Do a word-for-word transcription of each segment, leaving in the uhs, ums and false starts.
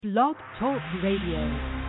Blog Talk Radio.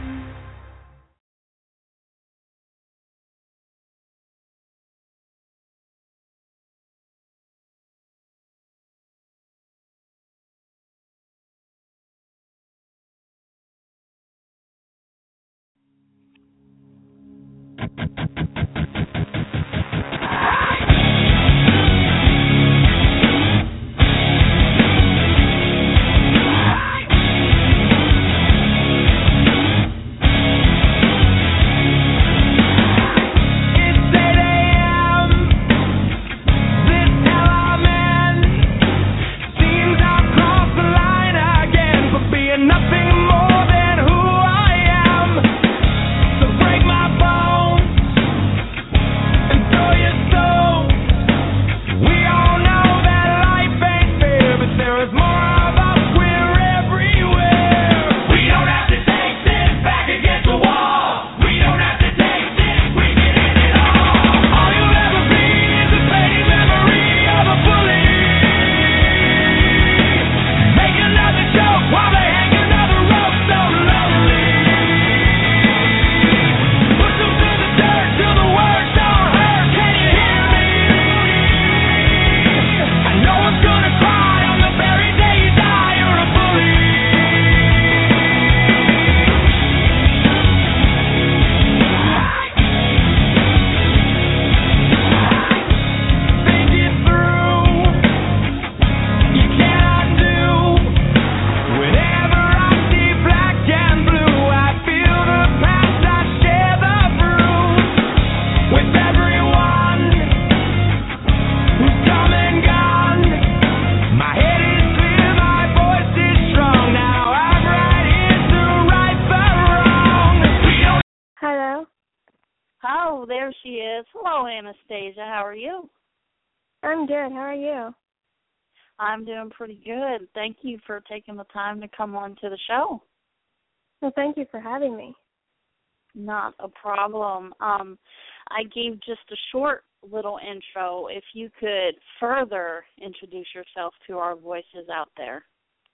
Anastasia, how are you? I'm good. How are you? I'm doing pretty good. Thank you for taking the time to come on to the show. Well, thank you for having me. Not a problem. Um, I gave just a short little intro. If you could further introduce yourself to our voices out there.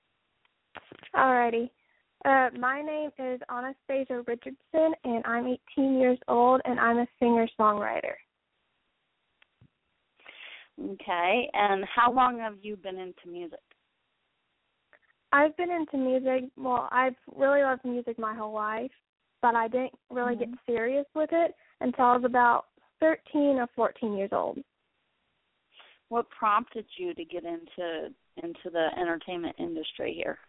Alrighty. Uh, my name is Anastasia Richardson, and I'm eighteen years old, and I'm a singer-songwriter. Okay, and how long have you been into music? I've been into music, well, I've really loved music my whole life, but I didn't really mm-hmm. get serious with it until I was about thirteen or fourteen years old. What prompted you to get into into the entertainment industry here?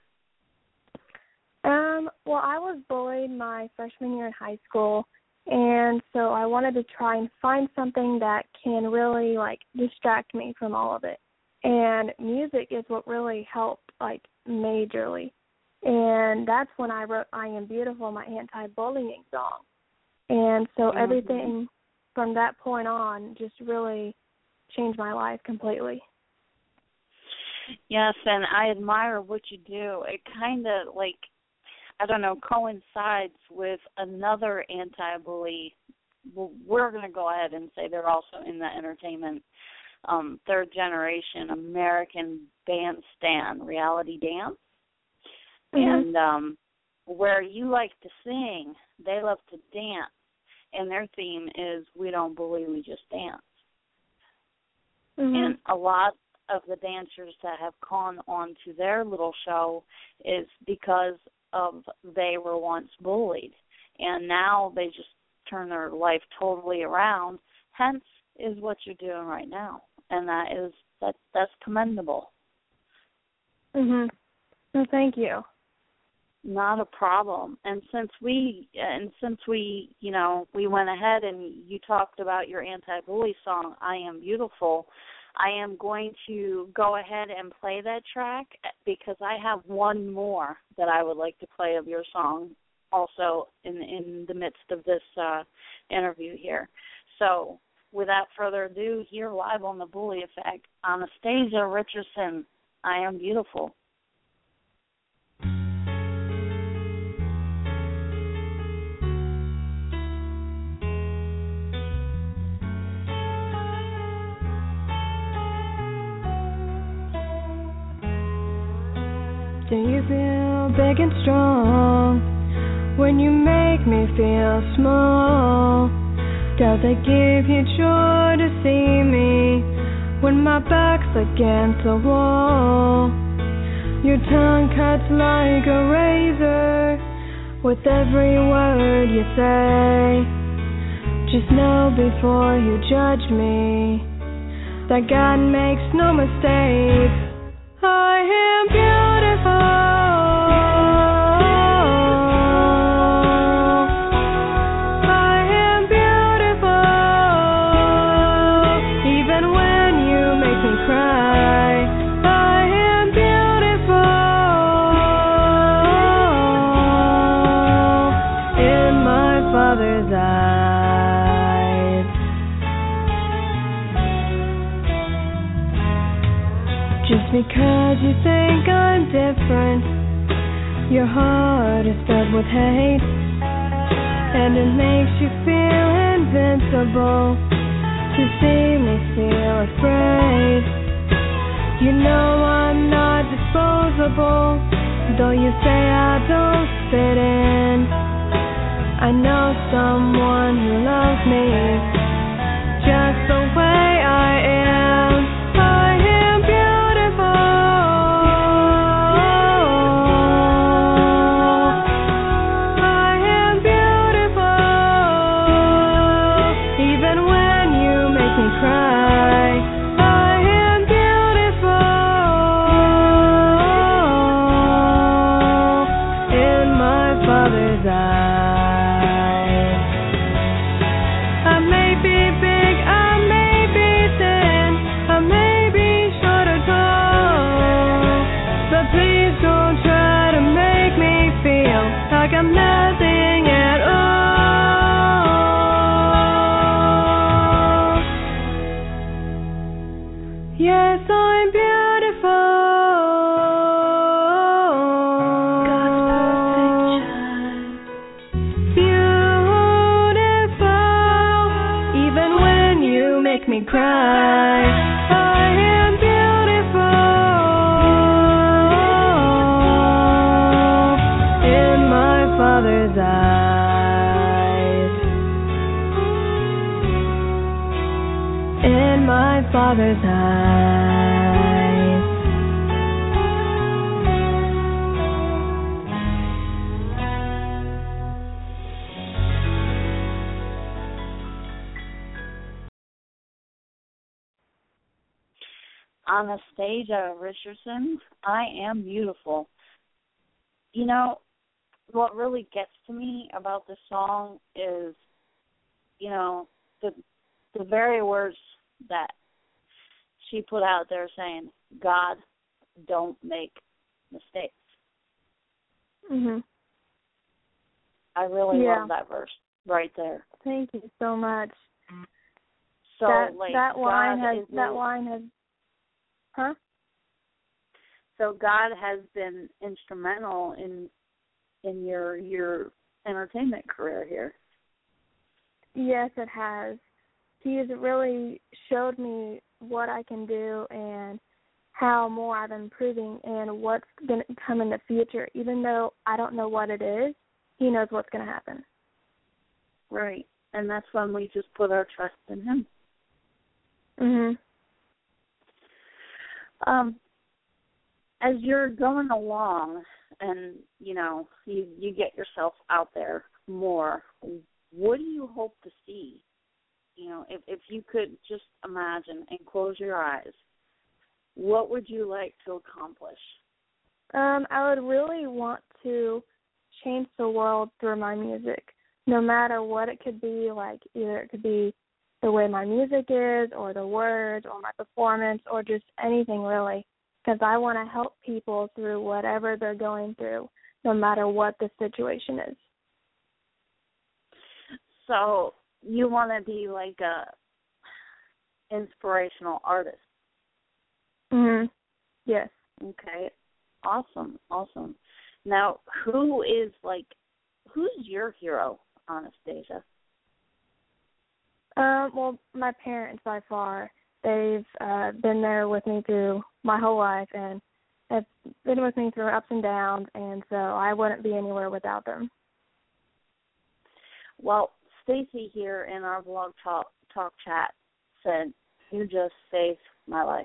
Um, well, I was bullied my freshman year in high school, and so I wanted to try and find something that can really, like, distract me from all of it. And music is what really helped, like, majorly. And that's when I wrote I Am Beautiful, my anti-bullying song. And so mm-hmm. everything from that point on just really changed my life completely. Yes, and I admire what you do. It kind of, like, I don't know, coincides with another anti-bully. Well, we're going to go ahead and say they're also in the entertainment, um, third generation American bandstand, Reality Dance. Mm-hmm. And um, where you like to sing, they love to dance. And their theme is, we don't bully, we just dance. Mm-hmm. And a lot of the dancers that have gone on to their little show is because of they were once bullied, and now they just turn their life totally around. Hence is what you're doing right now, and that is that that's commendable. Mhm. Well, thank you. Not a problem. And since we and since we you know we went ahead and you talked about your anti-bully song, "I Am Beautiful," I am going to go ahead and play that track because I have one more that I would like to play of your song also in in the midst of this uh, interview here. So without further ado, here live on The Bully Effect, Anastasia Richardson, I Am Beautiful. Do you feel big and strong. When you make me feel small, does it give you joy to see me when my back's against the wall? Your tongue cuts like a razor with every word you say. Just know before you judge me that God makes no mistakes. I am beautiful. Because you think I'm different, your heart is filled with hate, and it makes you feel invincible to see me feel afraid. You know I'm not disposable, though you say I don't fit in. I know someone who loves me just the way I am. Father's eyes. Anastasia Richardson, I Am Beautiful. You know, what really gets to me about this song is, you know, the the very words that she put out there saying, God, don't make mistakes. Mhm. I really yeah. love that verse right there. Thank you so much. So that, like that line God has is that really, line has huh? So God has been instrumental in in your your entertainment career here. Yes, it has. He has really showed me what I can do and how more I'm improving and what's going to come in the future. Even though I don't know what it is, he knows what's going to happen. Right. And that's when we just put our trust in him. Mhm. Um, as you're going along and, you know, you, you get yourself out there more, what do you hope to see? You know, if, if you could just imagine and close your eyes, what would you like to accomplish? Um, I would really want to change the world through my music, no matter what it could be. Like either it could be the way my music is or the words or my performance or just anything really, because I want to help people through whatever they're going through, no matter what the situation is. So you want to be like a inspirational artist. Mhm. Yes. Okay. Awesome. Awesome. Now, who is like, who's your hero, Anastasia? Um, well, my parents by far. They've uh, been there with me through my whole life, and have been with me through ups and downs, and so I wouldn't be anywhere without them. Well, Stacy here in our blog talk, talk chat said, "You just saved my life."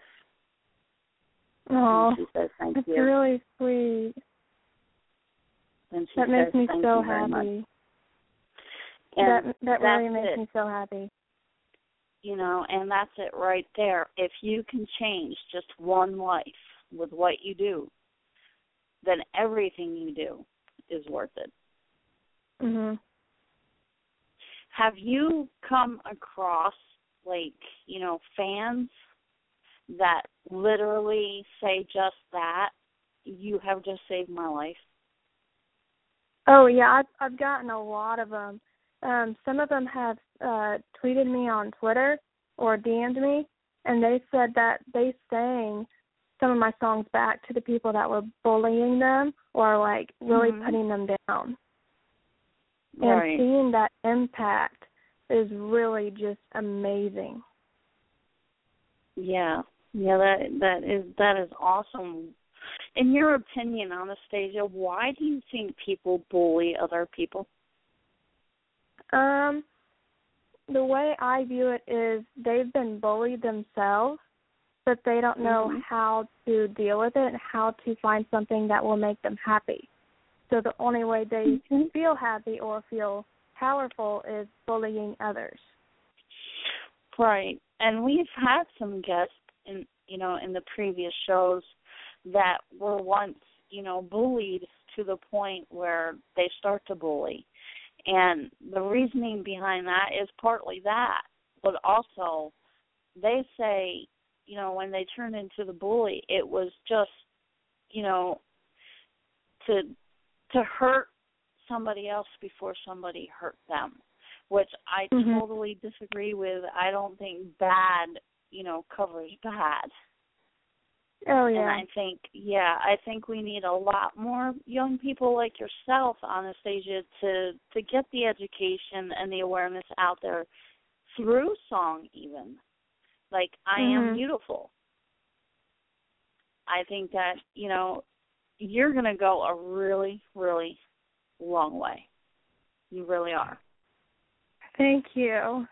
Oh, she says, "Thank that's you." really sweet. And she that says, makes me Thank so you very much. happy. And that that really makes it. me so happy. You know, and that's it right there. If you can change just one life with what you do, then everything you do is worth it. Mhm. Have you come across, like, you know, fans that literally say just that? You have just saved my life. Oh yeah, I've I've gotten a lot of them. Um, some of them have uh, tweeted me on Twitter or D M'd me, and they said that they sang some of my songs back to the people that were bullying them or like really mm-hmm. putting them down. Right. And seeing that impact is really just amazing. Yeah, yeah, that that is that is awesome. In your opinion, Anastasia, why do you think people bully other people? Um, the way I view it is they've been bullied themselves, but they don't know mm-hmm. how to deal with it and how to find something that will make them happy. So the only way they mm-hmm. feel happy or feel powerful is bullying others. Right. And we've had some guests in, you know, in the previous shows that were once, you know, bullied to the point where they start to bully. And the reasoning behind that is partly that, but also they say, you know, when they turned into the bully, it was just, you know, to to hurt somebody else before somebody hurt them, which I mm-hmm. totally disagree with. I don't think bad, you know, covers bad. Oh, yeah. And I think, yeah, I think we need a lot more young people like yourself, Anastasia, to, to get the education and the awareness out there through song even. Like, I mm-hmm. Am Beautiful. I think that, you know, you're going to go a really, really long way. You really are. Thank you.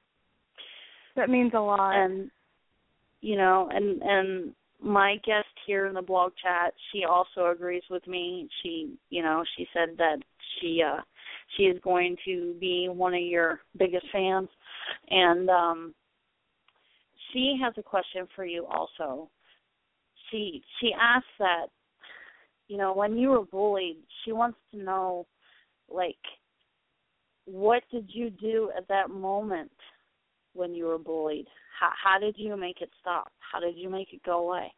That means a lot. And, you know, and, and my guest here in the blog chat, she also agrees with me. She, you know, she said that she uh, she is going to be one of your biggest fans. And um, she has a question for you also. She she asked that, you know, when you were bullied, she wants to know, like, what did you do at that moment when you were bullied? How, how did you make it stop? How did you make it go away?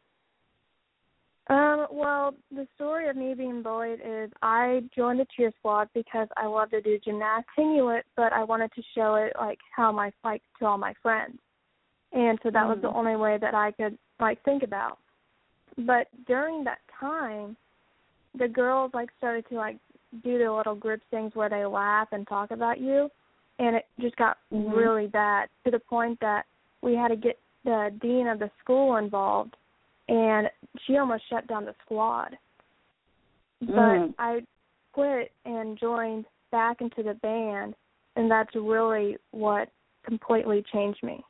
Um, well, the story of me being bullied is I joined the cheer squad because I love to do gymnastics. I knew it, but I wanted to show it, like, how my like to all my friends. And so that mm-hmm. was the only way that I could, like, think about. But during that time, the girls, like, started to, like, do the little group things where they laugh and talk about you, and it just got mm-hmm. really bad to the point that we had to get the dean of the school involved, and she almost shut down the squad. Mm. But I quit and joined back into the band, and that's really what completely changed me.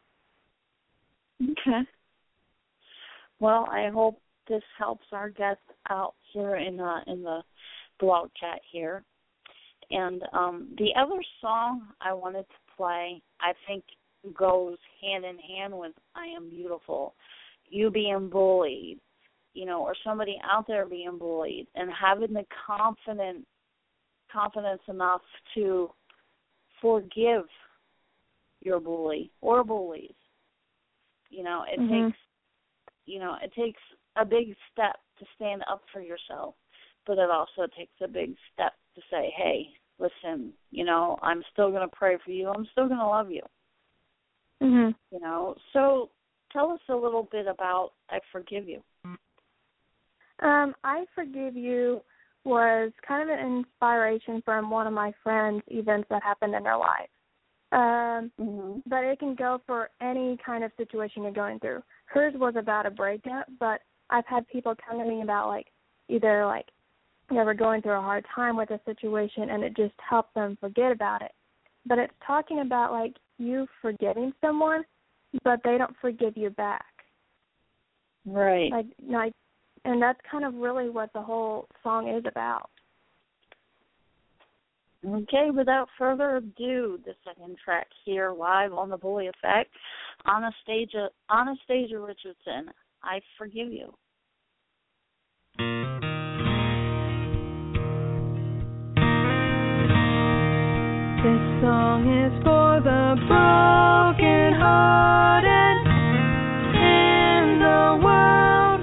Okay. Well, I hope this helps our guests out here in uh, in the blog chat here. And um, the other song I wanted to play, I think, goes hand in hand with I Am Beautiful. You being bullied, you know, or somebody out there being bullied, and having the confident, confidence enough to forgive your bully or bullies. You know, it mm-hmm. takes, you know, it takes a big step to stand up for yourself, but it also takes a big step to say, hey, listen, you know, I'm still going to pray for you. I'm still going to love you. Mm-hmm. You know, so tell us a little bit about I Forgive You. Um, I Forgive You was kind of an inspiration from one of my friends' events that happened in their life. Um, mm-hmm. But it can go for any kind of situation you're going through. Hers was about a breakup, but I've had people come to me about, like, either, like, they were going through a hard time with a situation and it just helped them forget about it. But it's talking about, like, you forgetting someone, but they don't forgive you back. Right. Like, like, and that's kind of really what the whole song is about. Okay, without further ado, the second track here, live on the Bully Effect, Anastasia, Anastasia Richardson, I Forgive You. This song is for the broken hearted in the world.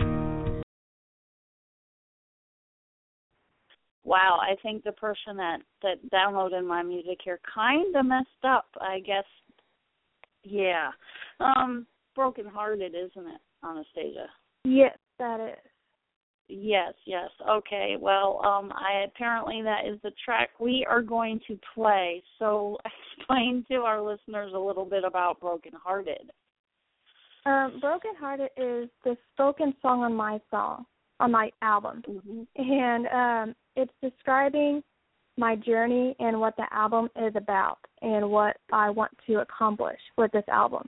Wow, I think the person that, that downloaded my music here kind of messed up, I guess. Yeah. Um, broken hearted, isn't it, Anastasia? Yes, that is. Yes, yes. Okay. Well, um, I apparently that is the track we are going to play. So explain to our listeners a little bit about Broken Hearted. Um, Broken Hearted is the spoken song on my song, on my album. Mm-hmm. And um, it's describing my journey and what the album is about and what I want to accomplish with this album.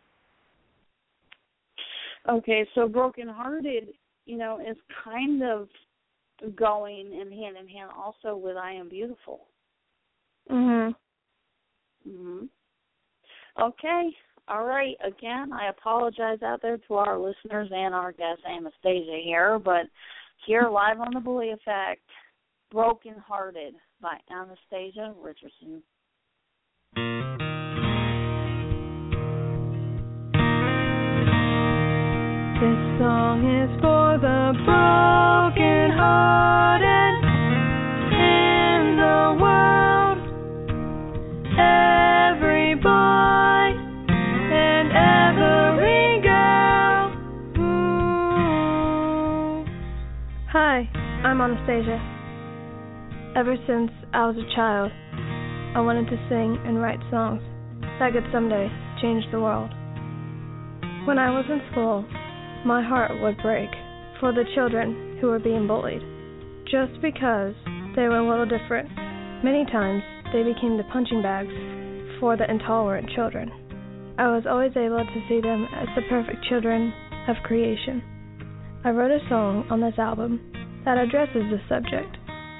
Okay, so Broken Hearted, you know, is kind of going in hand in hand also with I Am Beautiful. Mhm. Mhm. Okay. All right. Again, I apologize out there to our listeners and our guest Anastasia here, but here live on the Bully Effect, Broken Hearted by Anastasia Richardson. This song is for the broken hearted in the world. Every boy and every girl. Ooh. Hi, I'm Anastasia. Ever since I was a child, I wanted to sing and write songs that could someday change the world. When I was in school, my heart would break for the children who were being bullied, just because they were a little different. Many times, they became the punching bags for the intolerant children. I was always able to see them as the perfect children of creation. I wrote a song on this album that addresses this subject.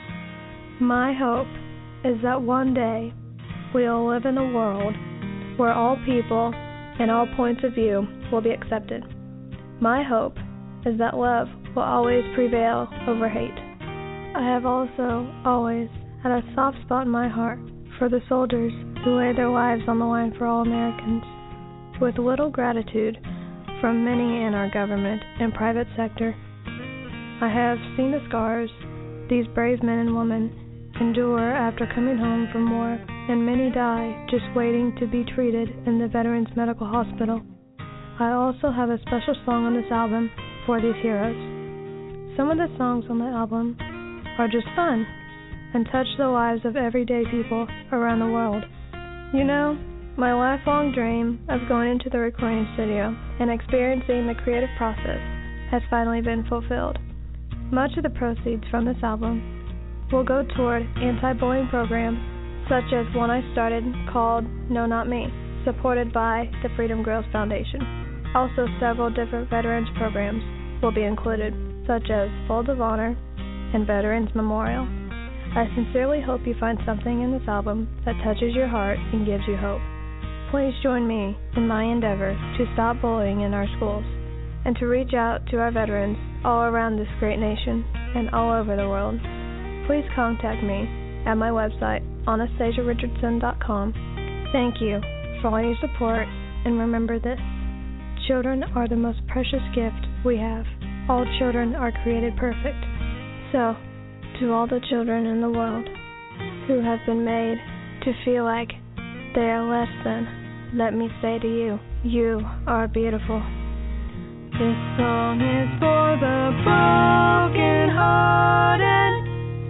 My hope is that one day we'll live in a world where all people and all points of view will be accepted. My hope is that love will always prevail over hate. I have also always had a soft spot in my heart for the soldiers who lay their lives on the line for all Americans. With little gratitude from many in our government and private sector, I have seen the scars these brave men and women endure after coming home from war, and many die just waiting to be treated in the Veterans Medical Hospital. I also have a special song on this album for these heroes. Some of the songs on the album are just fun and touch the lives of everyday people around the world. You know, my lifelong dream of going into the recording studio and experiencing the creative process has finally been fulfilled. Much of the proceeds from this album will go toward anti-bullying programs such as one I started called No Not Me, supported by the Freedom Girls Foundation. Also, several different veterans programs will be included, such as Fold of Honor and Veterans Memorial. I sincerely hope you find something in this album that touches your heart and gives you hope. Please join me in my endeavor to stop bullying in our schools and to reach out to our veterans all around this great nation and all over the world. Please contact me at my website, anastasia richardson dot com. Thank you for all your support, and remember this: children are the most precious gift we have. All children are created perfect. So, to all the children in the world who have been made to feel like they are less than, let me say to you, you are beautiful. This song is for the broken hearted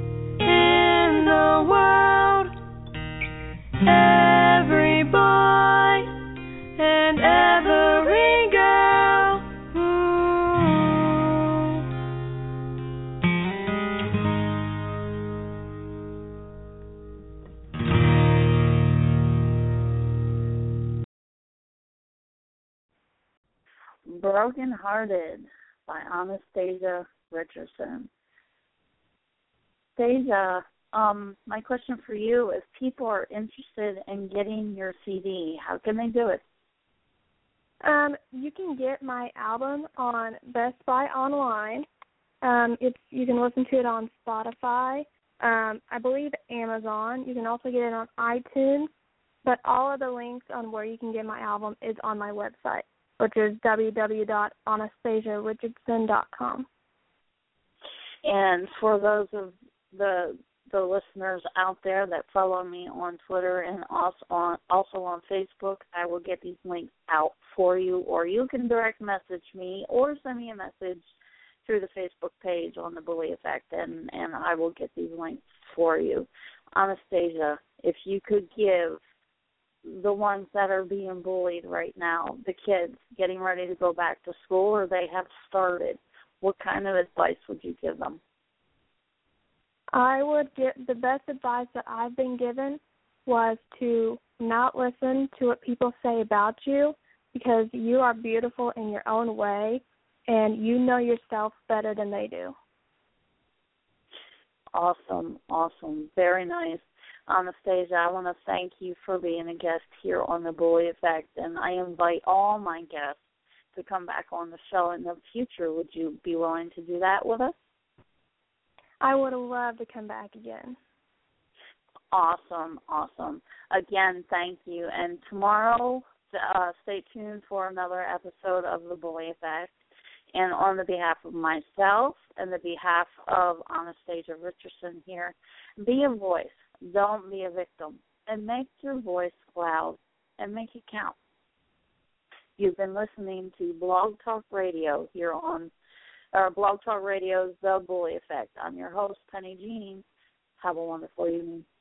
in the world. Every boy and every girl. Ooh. Broken Hearted by Anastasia Richardson. Stasia, um, my question for you, if people are interested in getting your C D, how can they do it? Um, you can get my album on Best Buy Online. Um, it's you can listen to it on Spotify. Um, I believe Amazon. You can also get it on iTunes. But all of the links on where you can get my album is on my website, which is w w w dot anastasia richardson dot com. And for those of the the listeners out there that follow me on Twitter and also on, also on Facebook, I will get these links out for you, or you can direct message me or send me a message through the Facebook page on the Bully Effect, and, and I will get these links for you. Anastasia, if you could give the ones that are being bullied right now, the kids getting ready to go back to school or they have started, what kind of advice would you give them? I would get the best advice that I've been given was to not listen to what people say about you, because you are beautiful in your own way and you know yourself better than they do. Awesome, awesome. Very nice. Anastasia, I want to thank you for being a guest here on The Bully Effect, and I invite all my guests to come back on the show in the future. Would you be willing to do that with us? I would love to come back again. Awesome, awesome. Again, thank you. And tomorrow, uh, stay tuned for another episode of The Bully Effect. And on the behalf of myself and the behalf of Anastasia Richardson here, be a voice. Don't be a victim. And make your voice loud and make it count. You've been listening to Blog Talk Radio here on uh, Blog Talk Radio's The Bully Effect. I'm your host, Penny Jean. Have a wonderful evening.